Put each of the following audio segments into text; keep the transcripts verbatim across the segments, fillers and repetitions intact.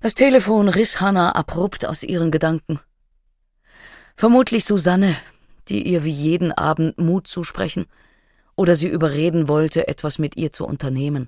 Das Telefon riss Hannah abrupt aus ihren Gedanken. Vermutlich Susanne, die ihr wie jeden Abend Mut zusprechen oder sie überreden wollte, etwas mit ihr zu unternehmen.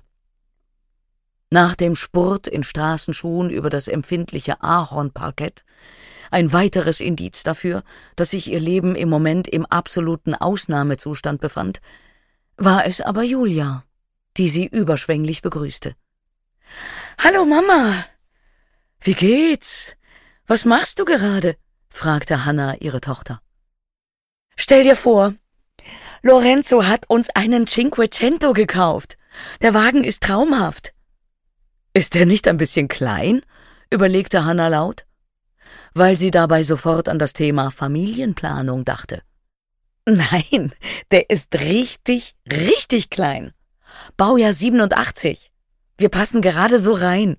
Nach dem Spurt in Straßenschuhen über das empfindliche Ahornparkett, ein weiteres Indiz dafür, dass sich ihr Leben im Moment im absoluten Ausnahmezustand befand, war es aber Julia, die sie überschwänglich begrüßte. »Hallo Mama! Wie geht's? Was machst du gerade?« fragte Hannah ihre Tochter. »Stell dir vor, Lorenzo hat uns einen Cinquecento gekauft. Der Wagen ist traumhaft.« »Ist der nicht ein bisschen klein?« überlegte Hannah laut, weil sie dabei sofort an das Thema Familienplanung dachte. »Nein, der ist richtig, richtig klein. Baujahr siebenundachtzig. Wir passen gerade so rein.«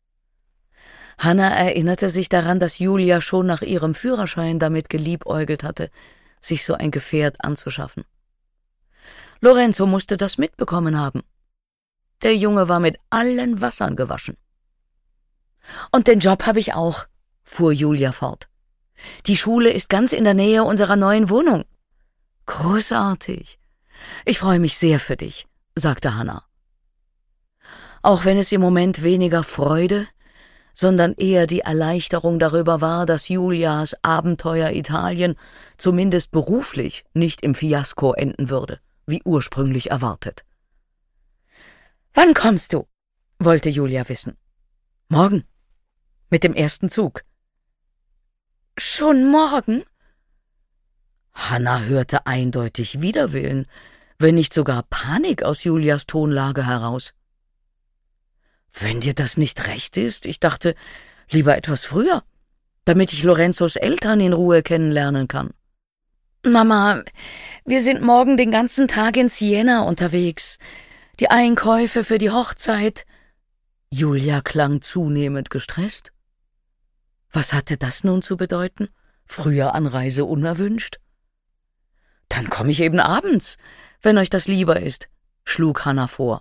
Hannah erinnerte sich daran, dass Julia schon nach ihrem Führerschein damit geliebäugelt hatte, sich so ein Gefährt anzuschaffen. Lorenzo musste das mitbekommen haben. Der Junge war mit allen Wassern gewaschen. »Und den Job habe ich auch«, fuhr Julia fort. »Die Schule ist ganz in der Nähe unserer neuen Wohnung.« »Großartig. Ich freue mich sehr für dich«, sagte Hannah. Auch wenn es im Moment weniger Freude, sondern eher die Erleichterung darüber war, dass Julias Abenteuer Italien zumindest beruflich nicht im Fiasko enden würde, wie ursprünglich erwartet. »Wann kommst du?« wollte Julia wissen. »Morgen. Mit dem ersten Zug.« »Schon morgen?« Hannah hörte eindeutig Widerwillen, wenn nicht sogar Panik aus Julias Tonlage heraus. »Wenn dir das nicht recht ist, ich dachte, lieber etwas früher, damit ich Lorenzos Eltern in Ruhe kennenlernen kann.« »Mama, wir sind morgen den ganzen Tag in Siena unterwegs. Die Einkäufe für die Hochzeit.« Julia klang zunehmend gestresst. Was hatte das nun zu bedeuten? Früher Anreise unerwünscht? »Dann komme ich eben abends, wenn euch das lieber ist«, schlug Hannah vor.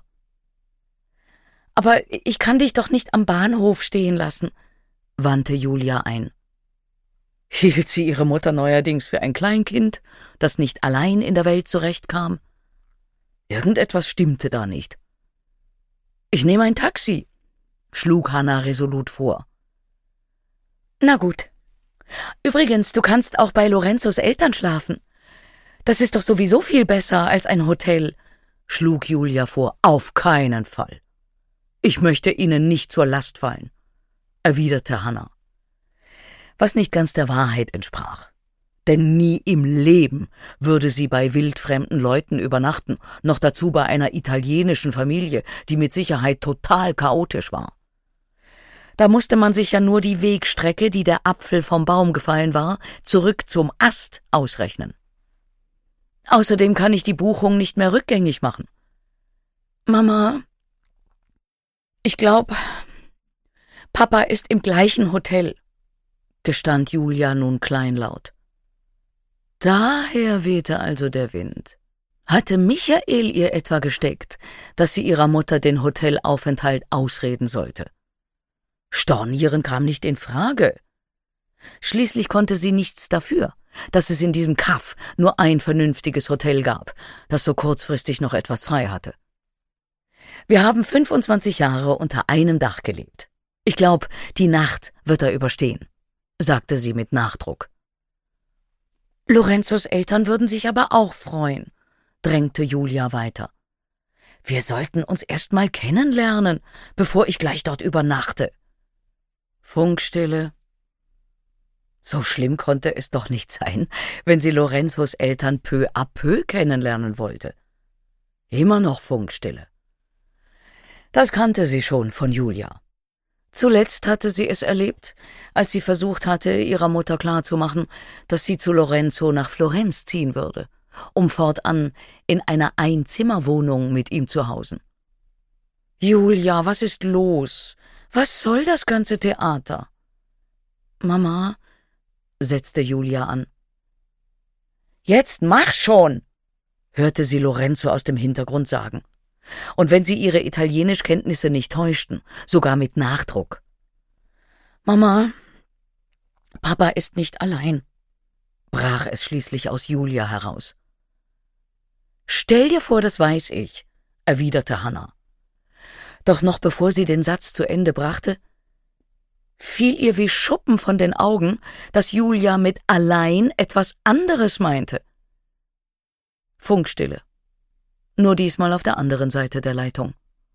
»Aber ich kann dich doch nicht am Bahnhof stehen lassen«, wandte Julia ein. Hielt sie ihre Mutter neuerdings für ein Kleinkind, das nicht allein in der Welt zurechtkam? Irgendetwas stimmte da nicht. »Ich nehme ein Taxi«, schlug Hannah resolut vor. »Na gut. Übrigens, du kannst auch bei Lorenzos Eltern schlafen. Das ist doch sowieso viel besser als ein Hotel«, schlug Julia vor. »Auf keinen Fall. Ich möchte ihnen nicht zur Last fallen«, erwiderte Hannah. Was nicht ganz der Wahrheit entsprach. Denn nie im Leben würde sie bei wildfremden Leuten übernachten, noch dazu bei einer italienischen Familie, die mit Sicherheit total chaotisch war. Da musste man sich ja nur die Wegstrecke, die der Apfel vom Baum gefallen war, zurück zum Ast ausrechnen. Außerdem kann ich die Buchung nicht mehr rückgängig machen. »Mama, ich glaube, Papa ist im gleichen Hotel«, gestand Julia nun kleinlaut. Daher wehte also der Wind. Hatte Michael ihr etwa gesteckt, dass sie ihrer Mutter den Hotelaufenthalt ausreden sollte? Stornieren kam nicht in Frage. Schließlich konnte sie nichts dafür, dass es in diesem Kaff nur ein vernünftiges Hotel gab, das so kurzfristig noch etwas frei hatte. Wir haben fünfundzwanzig Jahre unter einem Dach gelebt. Ich glaube, die Nacht wird er überstehen«, sagte sie mit Nachdruck. »Lorenzos Eltern würden sich aber auch freuen«, drängte Julia weiter. »Wir sollten uns erst mal kennenlernen, bevor ich gleich dort übernachte.« Funkstille. So schlimm konnte es doch nicht sein, wenn sie Lorenzos Eltern peu à peu kennenlernen wollte. Immer noch Funkstille. Das kannte sie schon von Julia. Zuletzt hatte sie es erlebt, als sie versucht hatte, ihrer Mutter klarzumachen, dass sie zu Lorenzo nach Florenz ziehen würde, um fortan in einer Einzimmerwohnung mit ihm zu hausen. »Julia, was ist los? Was soll das ganze Theater?« »Mama«, setzte Julia an. »Jetzt mach schon«, hörte sie Lorenzo aus dem Hintergrund sagen. Und wenn sie ihre Italienischkenntnisse nicht täuschten, sogar mit Nachdruck. Mama, Papa ist nicht allein, brach es schließlich aus Julia heraus. Stell dir vor, das weiß ich, erwiderte Hannah. Doch noch bevor sie den Satz zu Ende brachte, fiel ihr wie Schuppen von den Augen, dass Julia mit allein etwas anderes meinte. Funkstille. Nur diesmal auf der anderen Seite der Leitung.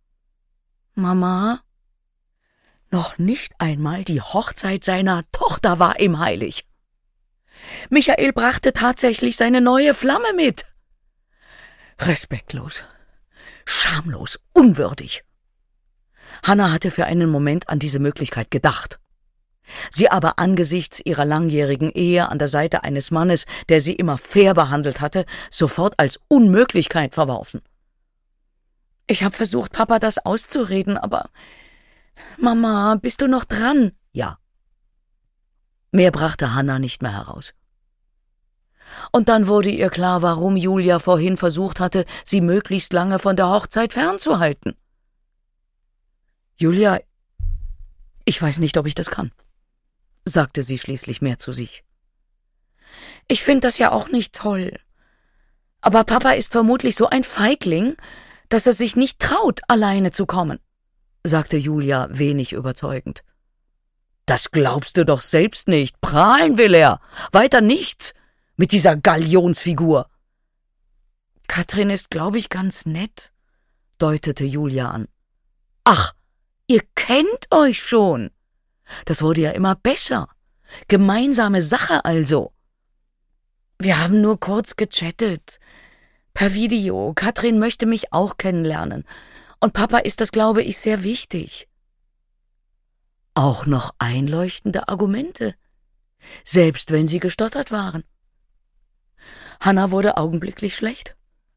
Mama? Noch nicht einmal die Hochzeit seiner Tochter war ihm heilig. Michael brachte tatsächlich seine neue Flamme mit. Respektlos, schamlos, unwürdig. Hannah hatte für einen Moment an diese Möglichkeit gedacht. Sie aber angesichts ihrer langjährigen Ehe an der Seite eines Mannes, der sie immer fair behandelt hatte, sofort als Unmöglichkeit verworfen. Ich habe versucht, Papa das auszureden, aber... Mama, bist du noch dran? Ja. Mehr brachte Hannah nicht mehr heraus. Und dann wurde ihr klar, warum Julia vorhin versucht hatte, sie möglichst lange von der Hochzeit fernzuhalten. Julia, ich weiß nicht, ob ich das kann, sagte sie schließlich mehr zu sich. Ich finde das ja auch nicht toll. Aber Papa ist vermutlich so ein Feigling, dass er sich nicht traut, alleine zu kommen, sagte Julia wenig überzeugend. Das glaubst du doch selbst nicht. Prahlen will er. Weiter nichts. Mit dieser Galionsfigur. Katrin ist, glaube ich, ganz nett, deutete Julia an. Ach, ihr kennt euch schon. Das wurde ja immer besser. Gemeinsame Sache also. Wir haben nur kurz gechattet. Per Video. Katrin möchte mich auch kennenlernen. Und Papa ist das, glaube ich, sehr wichtig. Auch noch einleuchtende Argumente, selbst wenn sie gestottert waren. Hannah wurde augenblicklich schlecht.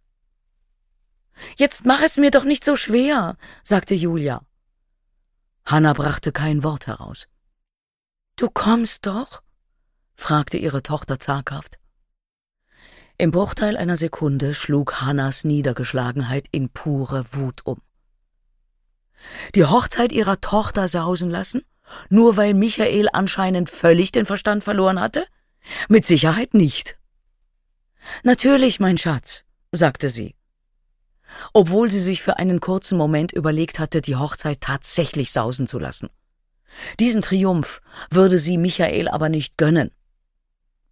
Jetzt mach es mir doch nicht so schwer, sagte Julia. Hannah brachte kein Wort heraus. Du kommst doch? fragte ihre Tochter zaghaft. Im Bruchteil einer Sekunde schlug Hannahs Niedergeschlagenheit in pure Wut um. Die Hochzeit ihrer Tochter sausen lassen, nur weil Michael anscheinend völlig den Verstand verloren hatte? Mit Sicherheit nicht. Natürlich, mein Schatz, sagte sie. Obwohl sie sich für einen kurzen Moment überlegt hatte, die Hochzeit tatsächlich sausen zu lassen. Diesen Triumph würde sie Michael aber nicht gönnen.